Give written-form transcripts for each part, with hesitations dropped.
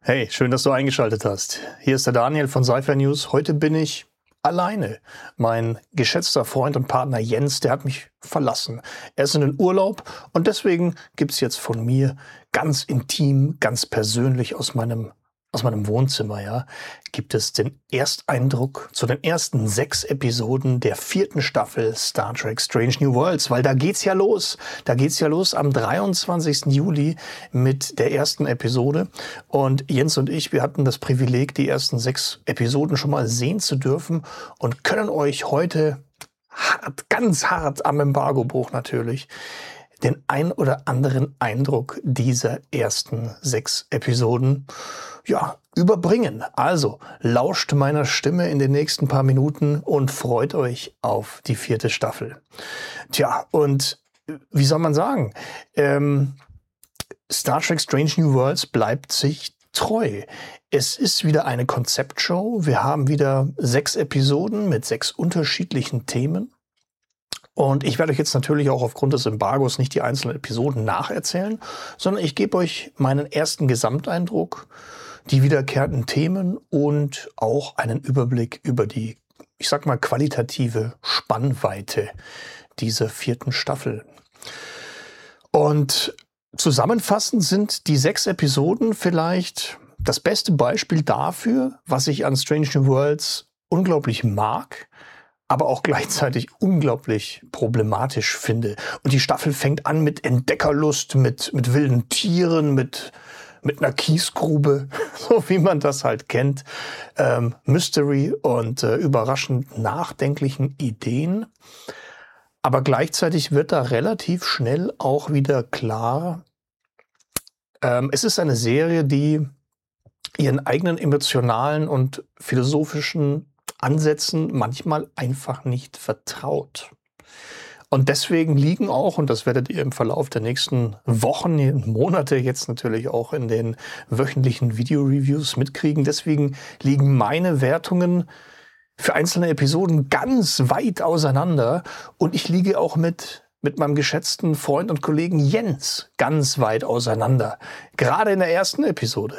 Hey, schön, dass du eingeschaltet hast. Hier ist der Daniel von Sci-Fi News. Heute bin ich alleine. Mein geschätzter Freund und Partner Jens, der hat mich verlassen. Er ist in den Urlaub und deswegen gibt's jetzt von mir ganz intim, ganz persönlich aus meinem Wohnzimmer, ja, gibt es den Ersteindruck zu den ersten 6 Episoden der 4. Staffel Star Trek Strange New Worlds, weil da geht's ja los. Da geht's ja los am 23. Juli mit der ersten Episode. Und Jens und ich, wir hatten das Privileg, die ersten 6 Episoden schon mal sehen zu dürfen und können euch heute ganz hart am Embargo-Buch natürlich den ein oder anderen Eindruck dieser ersten 6 Episoden überbringen. Also lauscht meiner Stimme in den nächsten paar Minuten und freut euch auf die 4. Staffel. Tja, und wie soll man sagen? Star Trek Strange New Worlds bleibt sich treu. Es ist wieder eine Konzeptshow. Wir haben wieder 6 Episoden mit 6 unterschiedlichen Themen. Und ich werde euch jetzt natürlich auch aufgrund des Embargos nicht die einzelnen Episoden nacherzählen, sondern ich gebe euch meinen ersten Gesamteindruck, die wiederkehrenden Themen und auch einen Überblick über die, ich sag mal, qualitative Spannweite dieser 4. Staffel. Und zusammenfassend sind die 6 Episoden vielleicht das beste Beispiel dafür, was ich an Strange New Worlds unglaublich mag, aber auch gleichzeitig unglaublich problematisch finde. Und die Staffel fängt an mit Entdeckerlust, mit wilden Tieren, mit einer Kiesgrube, so wie man das halt kennt, Mystery und überraschend nachdenklichen Ideen. Aber gleichzeitig wird da relativ schnell auch wieder klar, es ist eine Serie, die ihren eigenen emotionalen und philosophischen Ansätzen manchmal einfach nicht vertraut. Und deswegen liegen auch, und das werdet ihr im Verlauf der nächsten Wochen, Monate jetzt natürlich auch in den wöchentlichen Video-Reviews mitkriegen, deswegen liegen meine Wertungen für einzelne Episoden ganz weit auseinander. Und ich liege auch mit meinem geschätzten Freund und Kollegen Jens ganz weit auseinander. Gerade in der ersten Episode,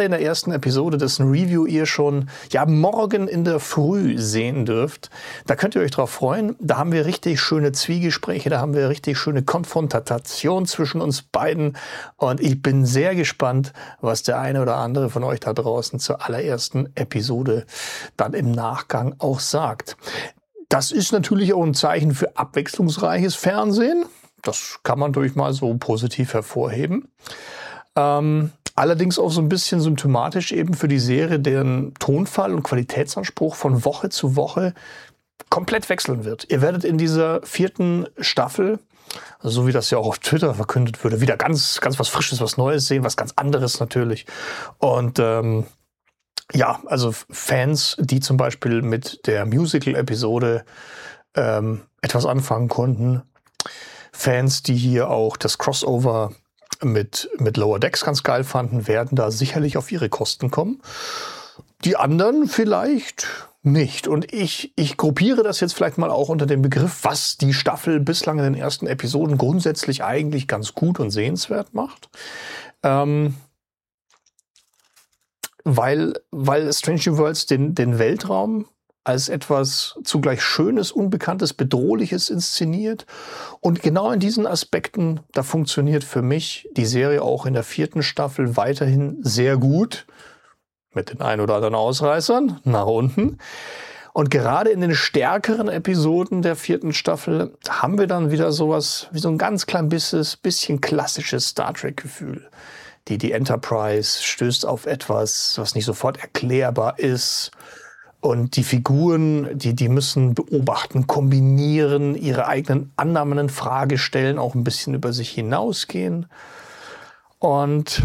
dessen Review ihr schon morgen in der Früh sehen dürft. Da könnt ihr euch drauf freuen. Da haben wir richtig schöne Zwiegespräche, da haben wir richtig schöne Konfrontation zwischen uns beiden. Und ich bin sehr gespannt, was der eine oder andere von euch da draußen zur allerersten Episode dann im Nachgang auch sagt. Das ist natürlich auch ein Zeichen für abwechslungsreiches Fernsehen. Das kann man durch mal so positiv hervorheben. Allerdings auch so ein bisschen symptomatisch eben für die Serie, deren Tonfall und Qualitätsanspruch von Woche zu Woche komplett wechseln wird. Ihr werdet in dieser 4. Staffel, so wie das ja auch auf Twitter verkündet wurde, wieder ganz, ganz was Frisches, was Neues sehen, was ganz anderes natürlich. Und also Fans, die zum Beispiel mit der Musical-Episode etwas anfangen konnten, Fans, die hier auch das Crossover mit Lower Decks ganz geil fanden, werden da sicherlich auf ihre Kosten kommen. Die anderen vielleicht nicht. Und ich gruppiere das jetzt vielleicht mal auch unter dem Begriff, was die Staffel bislang in den ersten Episoden grundsätzlich eigentlich ganz gut und sehenswert macht. Weil Strange New Worlds den Weltraum als etwas zugleich Schönes, Unbekanntes, Bedrohliches inszeniert. Und genau in diesen Aspekten, da funktioniert für mich die Serie auch in der 4. Staffel weiterhin sehr gut. Mit den ein oder anderen Ausreißern nach unten. Und gerade in den stärkeren Episoden der 4. Staffel haben wir dann wieder sowas wie so ein ganz klein bisschen klassisches Star Trek-Gefühl. Die Enterprise stößt auf etwas, was nicht sofort erklärbar ist. Und die Figuren, die müssen beobachten, kombinieren, ihre eigenen Annahmen in Frage stellen, auch ein bisschen über sich hinausgehen. Und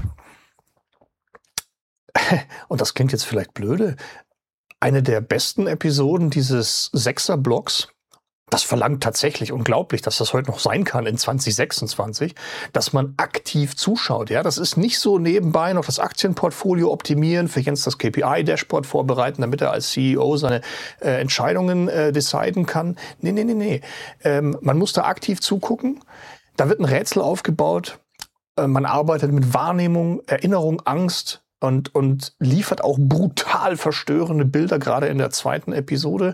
das klingt jetzt vielleicht blöde, eine der besten Episoden dieses 6er-Blocks, das verlangt tatsächlich unglaublich, dass das heute noch sein kann in 2026, dass man aktiv zuschaut. Ja, das ist nicht so nebenbei noch das Aktienportfolio optimieren, für Jens das KPI-Dashboard vorbereiten, damit er als CEO seine Entscheidungen deciden kann. Nee. Man muss da aktiv zugucken. Da wird ein Rätsel aufgebaut. Man arbeitet mit Wahrnehmung, Erinnerung, Angst, und liefert auch brutal verstörende Bilder, gerade in der zweiten Episode.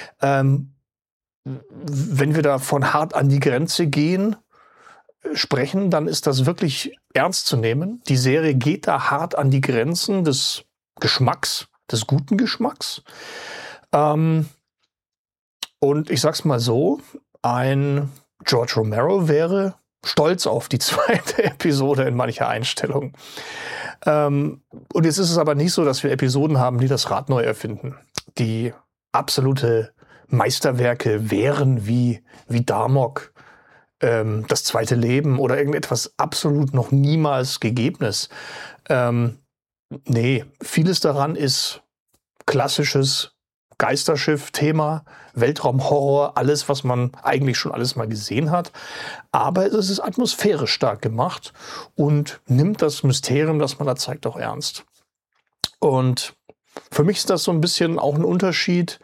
Wenn wir da von hart an die Grenze gehen, sprechen, dann ist das wirklich ernst zu nehmen. Die Serie geht da hart an die Grenzen des Geschmacks, des guten Geschmacks. Und ich sag's mal so, ein George Romero wäre stolz auf die zweite Episode in mancher Einstellung. Und jetzt ist es aber nicht so, dass wir Episoden haben, die das Rad neu erfinden. Die absolute Meisterwerke wären wie Darmok, das zweite Leben oder irgendetwas absolut noch niemals Gegebenes. Nee, vieles daran ist klassisches Geisterschiff-Thema, Weltraumhorror, alles, was man eigentlich schon alles mal gesehen hat. Aber es ist atmosphärisch stark gemacht und nimmt das Mysterium, das man da zeigt, auch ernst. Und für mich ist das so ein bisschen auch ein Unterschied.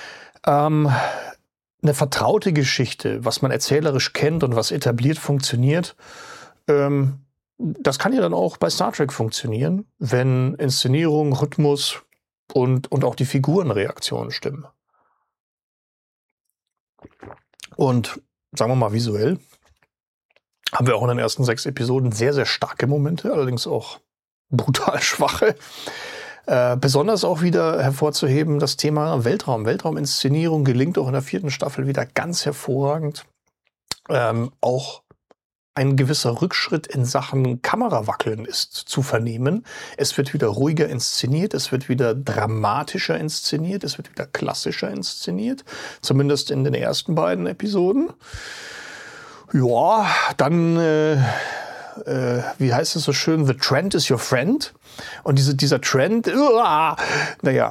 Eine vertraute Geschichte, was man erzählerisch kennt und was etabliert funktioniert, das kann ja dann auch bei Star Trek funktionieren, wenn Inszenierung, Rhythmus und auch die Figurenreaktionen stimmen. Und sagen wir mal visuell haben wir auch in den ersten 6 Episoden sehr, sehr starke Momente, allerdings auch brutal schwache. Besonders auch wieder hervorzuheben das Thema Weltraum. Weltrauminszenierung gelingt auch in der 4. Staffel wieder ganz hervorragend. Auch ein gewisser Rückschritt in Sachen Kamerawackeln ist zu vernehmen. Es wird wieder ruhiger inszeniert, es wird wieder dramatischer inszeniert, es wird wieder klassischer inszeniert. Zumindest in den ersten beiden Episoden. Ja, dann wie heißt es so schön, the trend is your friend. Und dieser Trend, weil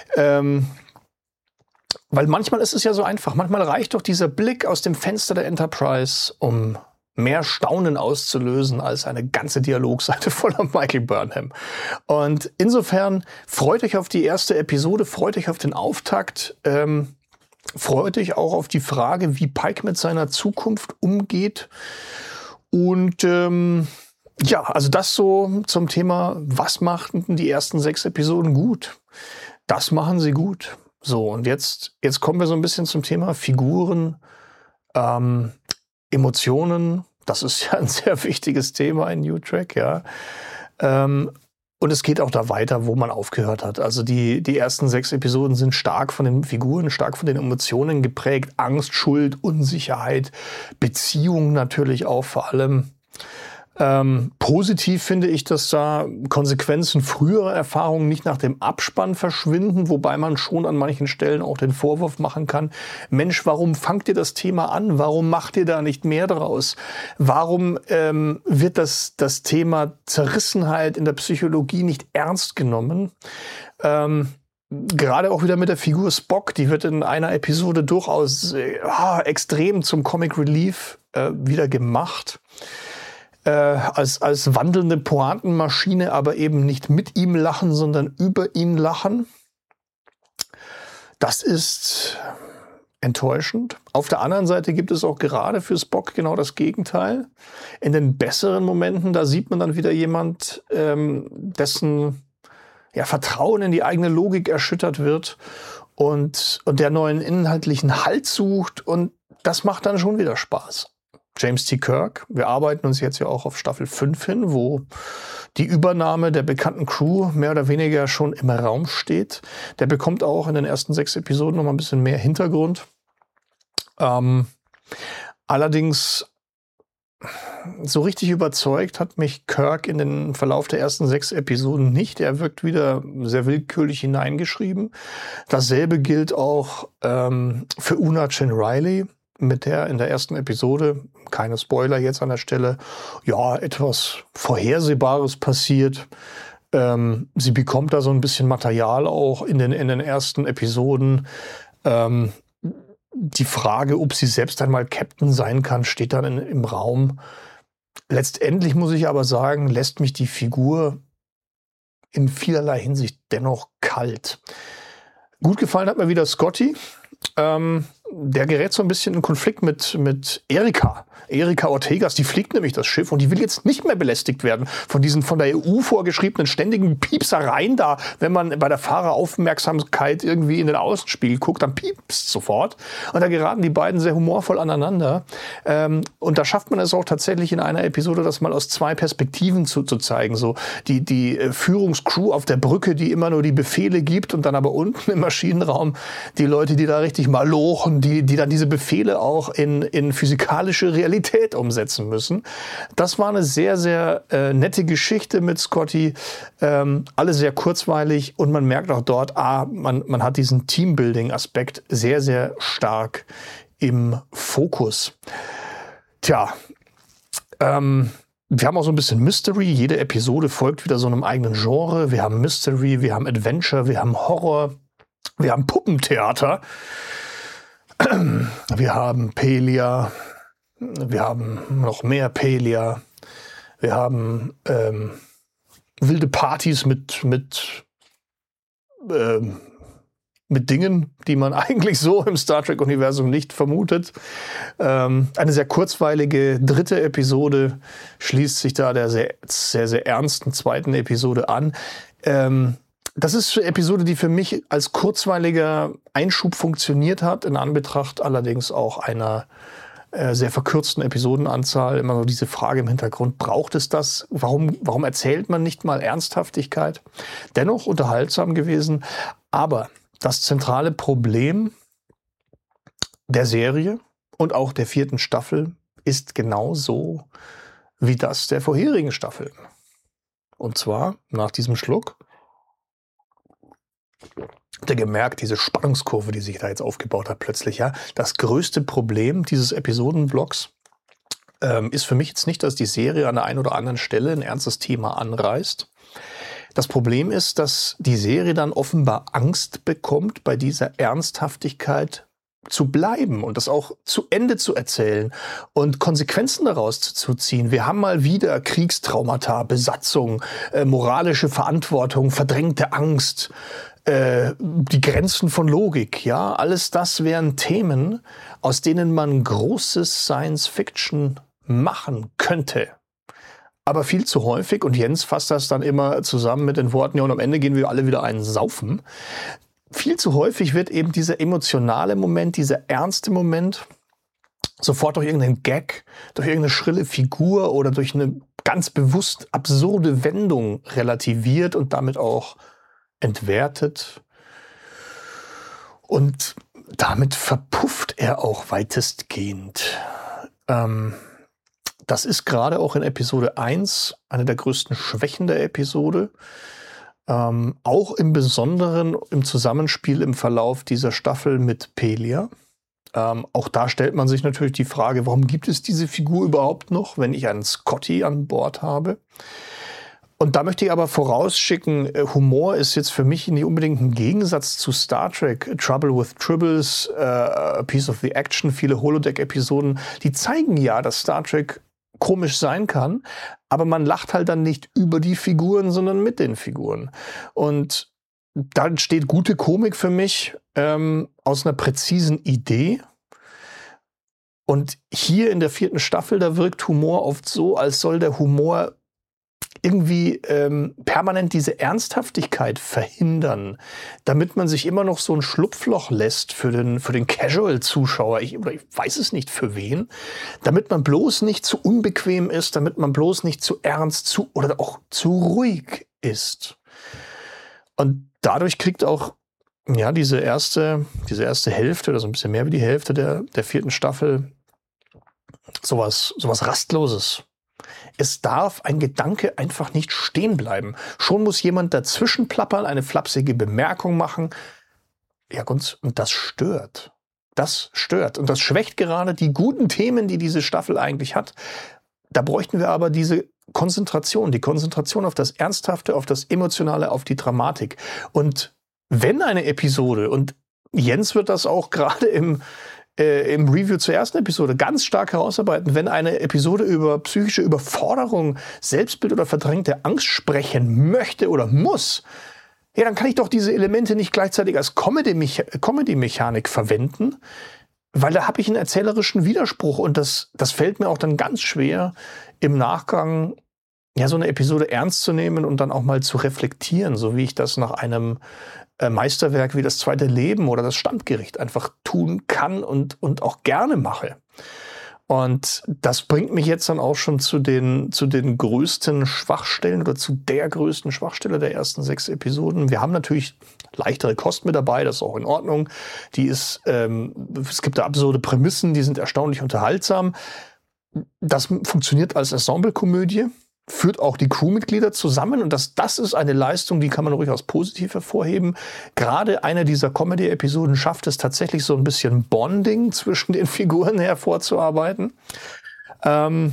manchmal ist es ja so einfach. Manchmal reicht doch dieser Blick aus dem Fenster der Enterprise, um mehr Staunen auszulösen als eine ganze Dialogseite voller Michael Burnham. Und insofern freut euch auf die erste Episode, freut euch auf den Auftakt, freut euch auch auf die Frage, wie Pike mit seiner Zukunft umgeht. Und also das so zum Thema, was machten die ersten 6 Episoden gut? Das machen sie gut. So, und jetzt kommen wir so ein bisschen zum Thema Figuren, Emotionen. Das ist ja ein sehr wichtiges Thema in New Trek, ja. Und es geht auch da weiter, wo man aufgehört hat. Also die ersten 6 Episoden sind stark von den Figuren, stark von den Emotionen geprägt. Angst, Schuld, Unsicherheit, Beziehung natürlich auch vor allem. Positiv finde ich, dass da Konsequenzen früherer Erfahrungen nicht nach dem Abspann verschwinden, wobei man schon an manchen Stellen auch den Vorwurf machen kann, Mensch, warum fangt ihr das Thema an? Warum macht ihr da nicht mehr draus? Warum wird das Thema Zerrissenheit in der Psychologie nicht ernst genommen? Gerade auch wieder mit der Figur Spock, die wird in einer Episode durchaus extrem zum Comic Relief wieder gemacht. Als wandelnde Pointenmaschine, aber eben nicht mit ihm lachen, sondern über ihn lachen. Das ist enttäuschend. Auf der anderen Seite gibt es auch gerade für Spock genau das Gegenteil. In den besseren Momenten, da sieht man dann wieder jemand, dessen Vertrauen in die eigene Logik erschüttert wird und der neuen inhaltlichen Halt sucht. Und das macht dann schon wieder Spaß. James T. Kirk, wir arbeiten uns jetzt ja auch auf Staffel 5 hin, wo die Übernahme der bekannten Crew mehr oder weniger schon im Raum steht. Der bekommt auch in den ersten 6 Episoden noch mal ein bisschen mehr Hintergrund. Allerdings so richtig überzeugt hat mich Kirk in den Verlauf der ersten 6 Episoden nicht. Er wirkt wieder sehr willkürlich hineingeschrieben. Dasselbe gilt auch für Una Chin Riley, mit der in der ersten Episode, keine Spoiler jetzt an der Stelle, etwas Vorhersehbares passiert. Sie bekommt da so ein bisschen Material auch in den ersten Episoden. Die Frage, ob sie selbst einmal Captain sein kann, steht dann im Raum. Letztendlich muss ich aber sagen, lässt mich die Figur in vielerlei Hinsicht dennoch kalt. Gut gefallen hat mir wieder Scotty. der gerät so ein bisschen in Konflikt mit Erika. Erika Ortegas, die fliegt nämlich das Schiff und die will jetzt nicht mehr belästigt werden von diesen von der EU vorgeschriebenen ständigen Piepsereien da. Wenn man bei der Fahreraufmerksamkeit irgendwie in den Außenspiegel guckt, dann piepst sofort. Und da geraten die beiden sehr humorvoll aneinander. Und da schafft man es auch tatsächlich in einer Episode, das mal aus zwei Perspektiven zu zeigen. So die Führungscrew auf der Brücke, die immer nur die Befehle gibt, und dann aber unten im Maschinenraum die Leute, die da richtig malochen, die dann diese Befehle auch in physikalische Realität umsetzen müssen. Das war eine sehr, sehr nette Geschichte mit Scotty. Alle sehr kurzweilig, und man merkt auch dort, man hat diesen Teambuilding-Aspekt sehr, sehr stark im Fokus. Tja, wir haben auch so ein bisschen Mystery. Jede Episode folgt wieder so einem eigenen Genre. Wir haben Mystery, wir haben Adventure, wir haben Horror, wir haben Puppentheater, wir haben Pelia, wir haben noch mehr Pelia, wir haben wilde Partys mit Dingen, die man eigentlich so im Star Trek-Universum nicht vermutet. Eine sehr kurzweilige dritte Episode schließt sich da der sehr, sehr, sehr ernsten zweiten Episode an. Das ist eine Episode, die für mich als kurzweiliger Einschub funktioniert hat, in Anbetracht allerdings auch einer sehr verkürzten Episodenanzahl. Immer so diese Frage im Hintergrund, braucht es das? Warum erzählt man nicht mal Ernsthaftigkeit? Dennoch unterhaltsam gewesen. Aber das zentrale Problem der Serie und auch der 4. Staffel ist genauso wie das der vorherigen Staffel. Und zwar nach diesem Schluck. Habt ihr gemerkt, diese Spannungskurve, die sich da jetzt aufgebaut hat plötzlich, ja? Das größte Problem dieses Episodenblocks ist für mich jetzt nicht, dass die Serie an der einen oder anderen Stelle ein ernstes Thema anreißt. Das Problem ist, dass die Serie dann offenbar Angst bekommt, bei dieser Ernsthaftigkeit zu bleiben und das auch zu Ende zu erzählen und Konsequenzen daraus zu ziehen. Wir haben mal wieder Kriegstraumata, Besatzung, moralische Verantwortung, verdrängte Angst, die Grenzen von Logik, ja, alles das wären Themen, aus denen man großes Science-Fiction machen könnte. Aber viel zu häufig, und Jens fasst das dann immer zusammen mit den Worten, ja, und am Ende gehen wir alle wieder einen saufen. Viel zu häufig wird eben dieser emotionale Moment, dieser ernste Moment sofort durch irgendeinen Gag, durch irgendeine schrille Figur oder durch eine ganz bewusst absurde Wendung relativiert und damit auch entwertet. Und damit verpufft er auch weitestgehend. Das ist gerade auch in Episode 1 eine der größten Schwächen der Episode. Auch im Besonderen im Zusammenspiel im Verlauf dieser Staffel mit Pelia. Auch da stellt man sich natürlich die Frage, warum gibt es diese Figur überhaupt noch, wenn ich einen Scotty an Bord habe? Und da möchte ich aber vorausschicken, Humor ist jetzt für mich nicht unbedingt ein Gegensatz zu Star Trek. Trouble with Tribbles, A Piece of the Action, viele Holodeck-Episoden, die zeigen ja, dass Star Trek komisch sein kann, aber man lacht halt dann nicht über die Figuren, sondern mit den Figuren. Und da entsteht gute Komik für mich aus einer präzisen Idee. Und hier in der 4. Staffel, da wirkt Humor oft so, als soll der Humor irgendwie permanent diese Ernsthaftigkeit verhindern, damit man sich immer noch so ein Schlupfloch lässt für den Casual-Zuschauer. Ich weiß es nicht für wen. Damit man bloß nicht zu unbequem ist, damit man bloß nicht zu ernst oder auch zu ruhig ist. Und dadurch kriegt auch ja diese erste Hälfte, oder so ein bisschen mehr wie die Hälfte der 4. Staffel, sowas Rastloses. Es darf ein Gedanke einfach nicht stehen bleiben. Schon muss jemand dazwischen plappern, eine flapsige Bemerkung machen. Ja, und das stört. Das stört. Und das schwächt gerade die guten Themen, die diese Staffel eigentlich hat. Da bräuchten wir aber diese Konzentration, die Konzentration auf das Ernsthafte, auf das Emotionale, auf die Dramatik. Und wenn eine Episode, und Jens wird das auch gerade im Review zur ersten Episode ganz stark herausarbeiten, wenn eine Episode über psychische Überforderung, Selbstbild oder verdrängte Angst sprechen möchte oder muss, ja, dann kann ich doch diese Elemente nicht gleichzeitig als Comedy-Mechanik verwenden. weil da habe ich einen erzählerischen Widerspruch und das fällt mir auch dann ganz schwer, im Nachgang ja so eine Episode ernst zu nehmen und dann auch mal zu reflektieren, so wie ich das nach einem Meisterwerk wie das Zweite Leben oder das Standgericht einfach tun kann und auch gerne mache. Und das bringt mich jetzt dann auch schon zu den größten Schwachstellen oder zu der größten Schwachstelle der ersten 6 Episoden. Wir haben natürlich leichtere Kost mit dabei, das ist auch in Ordnung. Es gibt da absurde Prämissen, die sind erstaunlich unterhaltsam. Das funktioniert als Ensemblekomödie, führt auch die Crewmitglieder zusammen und das ist eine Leistung, die kann man ruhig als positiv hervorheben. Gerade eine dieser Comedy-Episoden schafft es tatsächlich so ein bisschen Bonding zwischen den Figuren hervorzuarbeiten. Man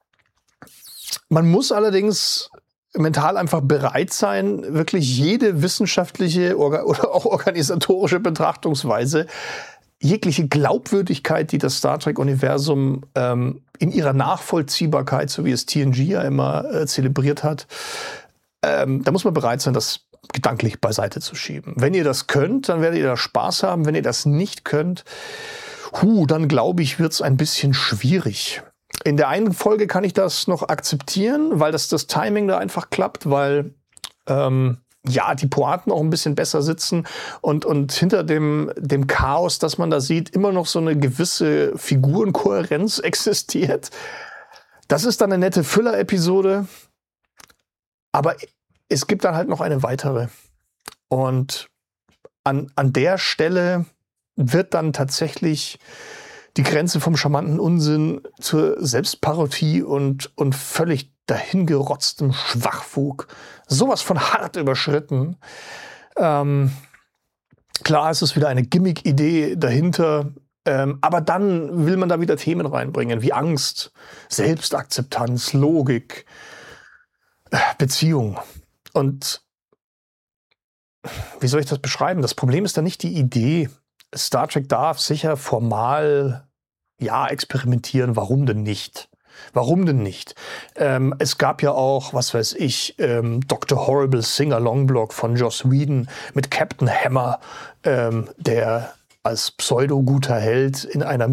muss allerdings mental einfach bereit sein, wirklich jede wissenschaftliche oder auch organisatorische Betrachtungsweise, jegliche Glaubwürdigkeit, die das Star Trek-Universum in ihrer Nachvollziehbarkeit, so wie es TNG ja immer zelebriert hat, da muss man bereit sein, das gedanklich beiseite zu schieben. Wenn ihr das könnt, dann werdet ihr da Spaß haben. Wenn ihr das nicht könnt, dann glaube ich, wird es ein bisschen schwierig. In der einen Folge kann ich das noch akzeptieren, weil das Timing da einfach klappt, weil die Pointen auch ein bisschen besser sitzen und hinter dem Chaos, das man da sieht, immer noch so eine gewisse Figurenkohärenz existiert. Das ist dann eine nette Füller-Episode, aber es gibt dann halt noch eine weitere. Und an der Stelle wird dann tatsächlich die Grenze vom charmanten Unsinn zur Selbstparodie und völlig dahingerotztem Schwachfug sowas von hart überschritten. Klar, es ist wieder eine Gimmick-Idee dahinter, aber dann will man da wieder Themen reinbringen, wie Angst, Selbstakzeptanz, Logik, Beziehung. Und wie soll ich das beschreiben? Das Problem ist da nicht die Idee. Star Trek darf sicher formal experimentieren, warum denn nicht? Warum denn nicht? Es gab ja auch, was weiß ich, Dr. Horrible Sing-Along-Blog von Joss Whedon mit Captain Hammer, der als pseudo-guter Held in einem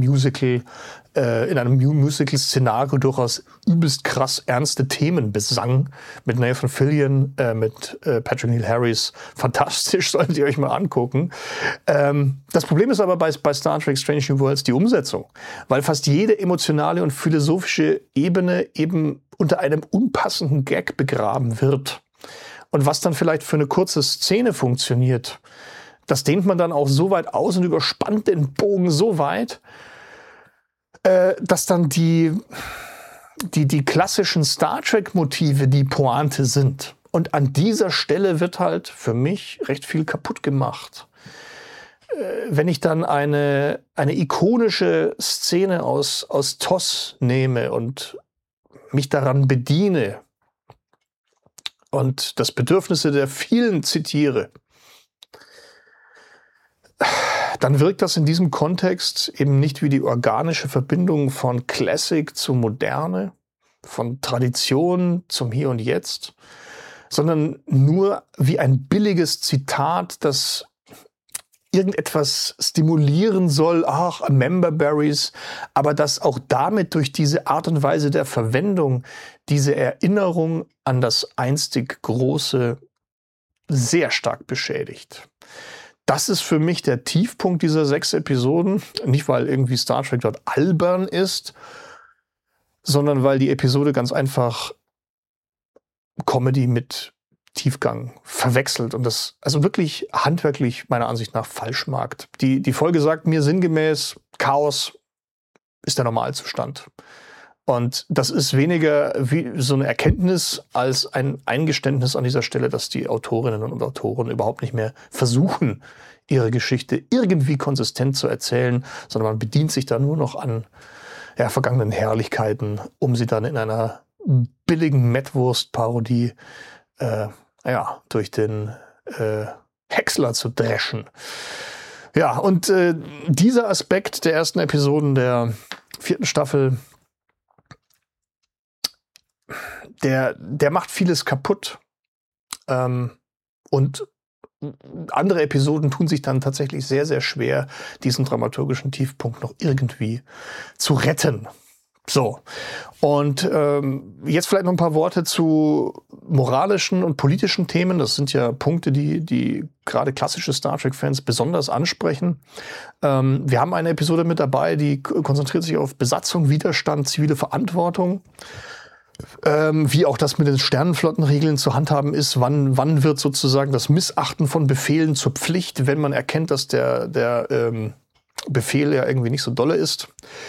Musical-Szenario durchaus übelst krass ernste Themen besang. Mit Nathan Fillion, mit Patrick Neil Harris. Fantastisch, solltet ihr euch mal angucken. Das Problem ist aber bei Star Trek Strange New Worlds die Umsetzung. Weil fast jede emotionale und philosophische Ebene eben unter einem unpassenden Gag begraben wird. Und was dann vielleicht für eine kurze Szene funktioniert, das dehnt man dann auch so weit aus und überspannt den Bogen so weit, dass dann die klassischen Star Trek-Motive die Pointe sind. Und an dieser Stelle wird halt für mich recht viel kaputt gemacht. Wenn ich dann eine ikonische Szene aus TOS nehme und mich daran bediene und das Bedürfnisse der vielen zitiere, dann wirkt das in diesem Kontext eben nicht wie die organische Verbindung von Classic zu Moderne, von Tradition zum Hier und Jetzt, sondern nur wie ein billiges Zitat, das irgendetwas stimulieren soll, Memberberries, aber das auch damit durch diese Art und Weise der Verwendung diese Erinnerung an das einstig Große sehr stark beschädigt. Das ist für mich der Tiefpunkt dieser 6 Episoden. Nicht, weil irgendwie Star Trek dort albern ist, sondern weil die Episode ganz einfach Comedy mit Tiefgang verwechselt und das also wirklich handwerklich meiner Ansicht nach falsch macht. Die Folge sagt mir sinngemäß, Chaos ist der Normalzustand. Und das ist weniger wie so eine Erkenntnis als ein Eingeständnis an dieser Stelle, dass die Autorinnen und Autoren überhaupt nicht mehr versuchen, ihre Geschichte irgendwie konsistent zu erzählen, sondern man bedient sich da nur noch an vergangenen Herrlichkeiten, um sie dann in einer billigen Mettwurst-Parodie durch den Häcksler zu dreschen. Ja, und dieser Aspekt der ersten Episoden der 4. Staffel, der macht vieles kaputt und andere Episoden tun sich dann tatsächlich sehr, sehr schwer, diesen dramaturgischen Tiefpunkt noch irgendwie zu retten. So, und jetzt vielleicht noch ein paar Worte zu moralischen und politischen Themen. Das sind ja Punkte, die gerade klassische Star Trek-Fans besonders ansprechen. Wir haben eine Episode mit dabei, die konzentriert sich auf Besatzung, Widerstand, zivile Verantwortung. Wie auch das mit den Sternenflottenregeln zu handhaben ist. Wann wird sozusagen das Missachten von Befehlen zur Pflicht, wenn man erkennt, dass der Befehl ja irgendwie nicht so dolle ist.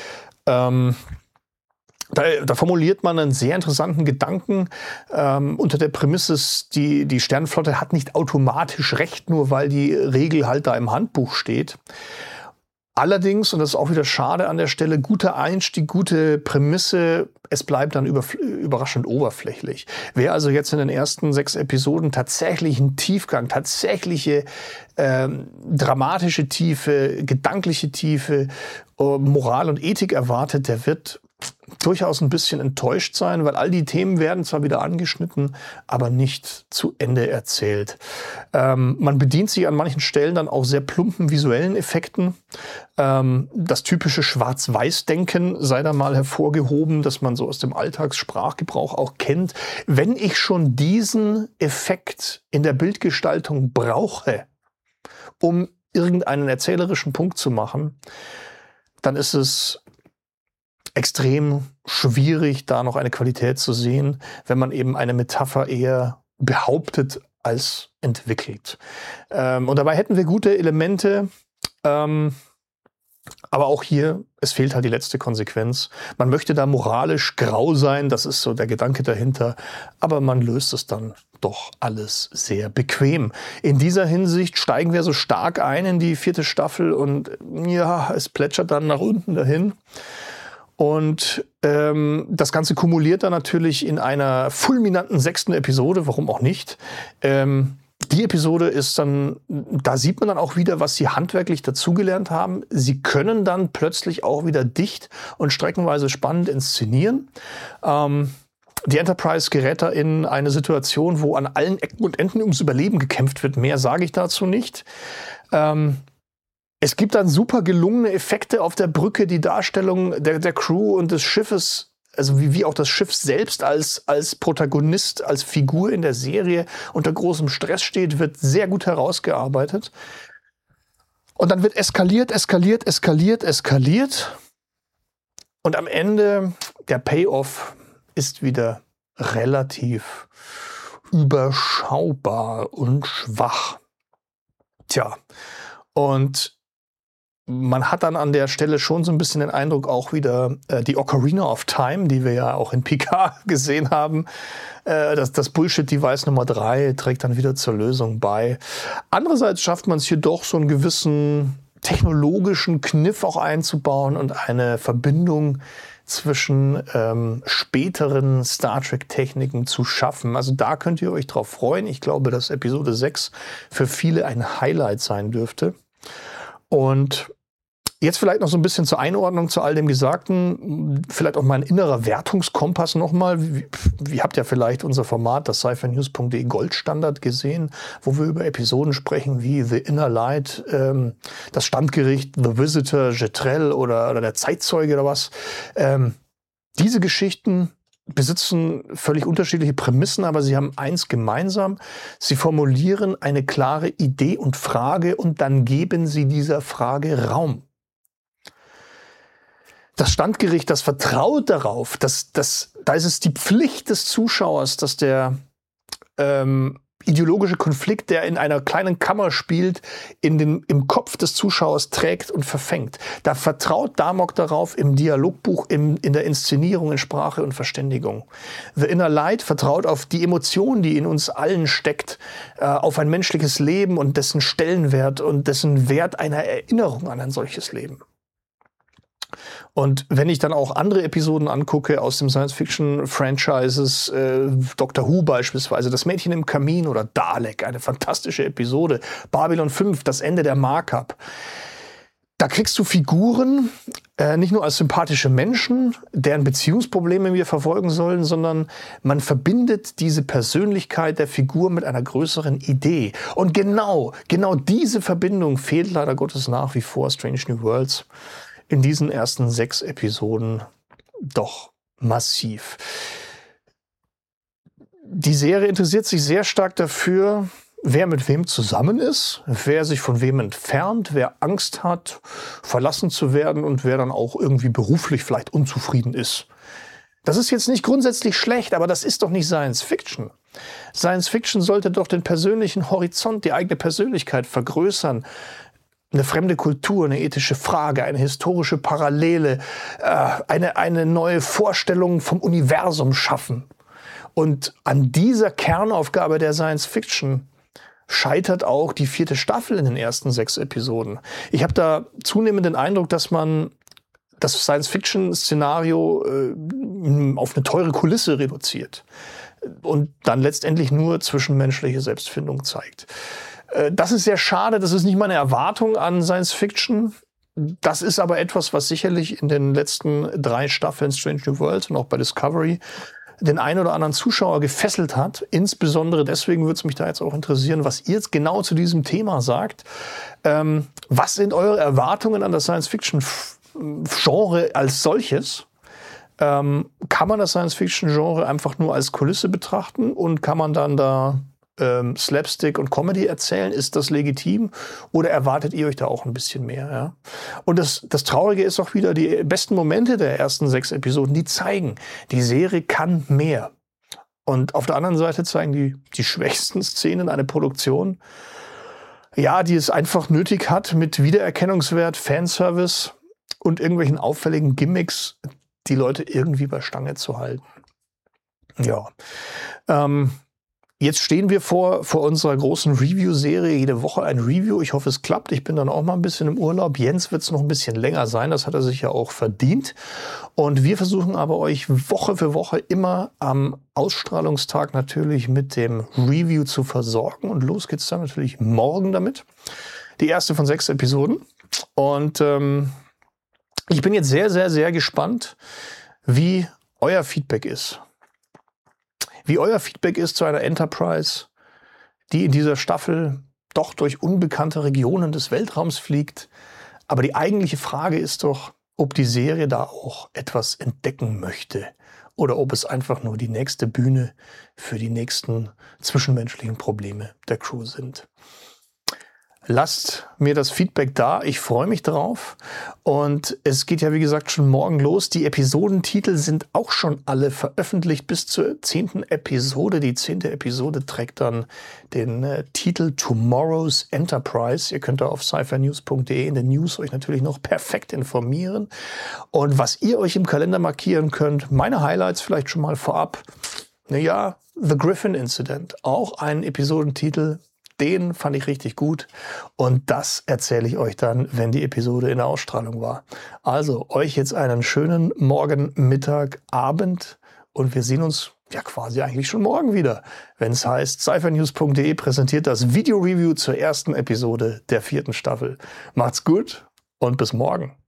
Da formuliert man einen sehr interessanten Gedanken unter der Prämisse, die Sternenflotte hat nicht automatisch Recht, nur weil die Regel halt da im Handbuch steht. Allerdings, und das ist auch wieder schade an der Stelle, guter Einstieg, gute Prämisse, es bleibt dann überraschend oberflächlich. Wer also jetzt in den ersten 6 Episoden tatsächlich einen Tiefgang, tatsächliche dramatische Tiefe, gedankliche Tiefe, Moral und Ethik erwartet, der wird durchaus ein bisschen enttäuscht sein, weil all die Themen werden zwar wieder angeschnitten, aber nicht zu Ende erzählt. Man bedient sich an manchen Stellen dann auch sehr plumpen visuellen Effekten. Das typische Schwarz-Weiß-Denken sei da mal hervorgehoben, das man so aus dem Alltagssprachgebrauch auch kennt. Wenn ich schon diesen Effekt in der Bildgestaltung brauche, um irgendeinen erzählerischen Punkt zu machen, dann ist es extrem schwierig, da noch eine Qualität zu sehen, wenn man eben eine Metapher eher behauptet als entwickelt. Und dabei hätten wir gute Elemente, aber auch hier, es fehlt halt die letzte Konsequenz. Man möchte da moralisch grau sein, das ist so der Gedanke dahinter, aber man löst es dann doch alles sehr bequem. In dieser Hinsicht steigen wir so stark ein in die 4. Staffel und ja, es plätschert dann nach unten dahin. Und das Ganze kumuliert dann natürlich in einer fulminanten 6. Episode, warum auch nicht. Die Episode ist dann, da sieht man dann auch wieder, was sie handwerklich dazugelernt haben. Sie können dann plötzlich auch wieder dicht und streckenweise spannend inszenieren. Die Enterprise gerät da in eine Situation, wo an allen Ecken und Enden ums Überleben gekämpft wird. Mehr sage ich dazu nicht. Es gibt dann super gelungene Effekte auf der Brücke, die Darstellung der Crew und des Schiffes, also wie auch das Schiff selbst als Protagonist, als Figur in der Serie unter großem Stress steht, wird sehr gut herausgearbeitet. Und dann wird eskaliert. Und am Ende, der Payoff ist wieder relativ überschaubar und schwach. Tja, und man hat dann an der Stelle schon so ein bisschen den Eindruck, auch wieder die Ocarina of Time, die wir ja auch in Picard gesehen haben. Das Bullshit-Device Nummer 3 trägt dann wieder zur Lösung bei. Andererseits schafft man es hier doch, so einen gewissen technologischen Kniff auch einzubauen und eine Verbindung zwischen späteren Star Trek-Techniken zu schaffen. Also da könnt ihr euch drauf freuen. Ich glaube, dass Episode 6 für viele ein Highlight sein dürfte. Und jetzt vielleicht noch so ein bisschen zur Einordnung zu all dem Gesagten. Vielleicht auch mein innerer Wertungskompass nochmal. Wie habt ihr vielleicht unser Format, das sci-fi-news.de Goldstandard gesehen, wo wir über Episoden sprechen wie The Inner Light, das Standgericht, The Visitor, Jetrel oder der Zeitzeuge oder was. Diese Geschichten besitzen völlig unterschiedliche Prämissen, aber sie haben eins gemeinsam. Sie formulieren eine klare Idee und Frage und dann geben sie dieser Frage Raum. Das Standgericht, das vertraut darauf, da ist es die Pflicht des Zuschauers, dass der ideologische Konflikt, der in einer kleinen Kammer spielt, im Kopf des Zuschauers trägt und verfängt. Da vertraut Damok darauf im Dialogbuch, in der Inszenierung, in Sprache und Verständigung. The Inner Light vertraut auf die Emotion, die in uns allen steckt, auf ein menschliches Leben und dessen Stellenwert und dessen Wert einer Erinnerung an ein solches Leben. Und wenn ich dann auch andere Episoden angucke aus dem Science-Fiction-Franchises, Doctor Who beispielsweise, Das Mädchen im Kamin oder Dalek, eine fantastische Episode, Babylon 5, das Ende der Markup. Da kriegst du Figuren, nicht nur als sympathische Menschen, deren Beziehungsprobleme wir verfolgen sollen, sondern man verbindet diese Persönlichkeit der Figur mit einer größeren Idee. Und genau diese Verbindung fehlt leider Gottes nach wie vor Strange New Worlds in diesen ersten 6 Episoden doch massiv. Die Serie interessiert sich sehr stark dafür, wer mit wem zusammen ist, wer sich von wem entfernt, wer Angst hat, verlassen zu werden und wer dann auch irgendwie beruflich vielleicht unzufrieden ist. Das ist jetzt nicht grundsätzlich schlecht, aber das ist doch nicht Science Fiction. Science Fiction sollte doch den persönlichen Horizont, die eigene Persönlichkeit vergrößern. Eine fremde Kultur, eine ethische Frage, eine historische Parallele, eine neue Vorstellung vom Universum schaffen. Und an dieser Kernaufgabe der Science Fiction scheitert auch die 4. Staffel in den ersten 6 Episoden. Ich habe da zunehmend den Eindruck, dass man das Science-Fiction-Szenario auf eine teure Kulisse reduziert und dann letztendlich nur zwischenmenschliche Selbstfindung zeigt. Das ist sehr schade, das ist nicht meine Erwartung an Science-Fiction. Das ist aber etwas, was sicherlich in den letzten 3 Staffeln Strange New Worlds und auch bei Discovery den einen oder anderen Zuschauer gefesselt hat. Insbesondere deswegen würde es mich da jetzt auch interessieren, was ihr jetzt genau zu diesem Thema sagt. Was sind eure Erwartungen an das Science-Fiction-Genre als solches? Kann man das Science-Fiction-Genre einfach nur als Kulisse betrachten und kann man dann da Slapstick und Comedy erzählen? Ist das legitim? Oder erwartet ihr euch da auch ein bisschen mehr? Ja? Und das Traurige ist auch wieder, die besten Momente der ersten 6 Episoden, die zeigen, die Serie kann mehr. Und auf der anderen Seite zeigen die schwächsten Szenen eine Produktion, ja, die es einfach nötig hat, mit Wiedererkennungswert, Fanservice und irgendwelchen auffälligen Gimmicks die Leute irgendwie bei Stange zu halten. Ja, jetzt stehen wir vor unserer großen Review-Serie. Jede Woche ein Review. Ich hoffe, es klappt. Ich bin dann auch mal ein bisschen im Urlaub. Jens wird es noch ein bisschen länger sein. Das hat er sich ja auch verdient. Und wir versuchen aber euch Woche für Woche immer am Ausstrahlungstag natürlich mit dem Review zu versorgen. Und los geht's dann natürlich morgen damit. Die erste von 6 Episoden. Und ich bin jetzt sehr, sehr, sehr gespannt, wie euer Feedback ist. Wie euer Feedback ist zu einer Enterprise, die in dieser Staffel doch durch unbekannte Regionen des Weltraums fliegt. Aber die eigentliche Frage ist doch, ob die Serie da auch etwas entdecken möchte oder ob es einfach nur die nächste Bühne für die nächsten zwischenmenschlichen Probleme der Crew sind. Lasst mir das Feedback da, ich freue mich drauf. Und es geht ja, wie gesagt, schon morgen los. Die Episodentitel sind auch schon alle veröffentlicht bis zur 10. Episode. Die 10. Episode trägt dann den Titel Tomorrow's Enterprise. Ihr könnt da auf sci-fi-news.de in den News euch natürlich noch perfekt informieren. Und was ihr euch im Kalender markieren könnt, meine Highlights vielleicht schon mal vorab. Naja, The Griffin Incident, auch ein Episodentitel. Den fand ich richtig gut und das erzähle ich euch dann, wenn die Episode in der Ausstrahlung war. Also euch jetzt einen schönen Morgen, Mittag, Abend und wir sehen uns ja quasi eigentlich schon morgen wieder, wenn es heißt, sci-fi-news.de präsentiert das Video-Review zur ersten Episode der 4. Staffel. Macht's gut und bis morgen.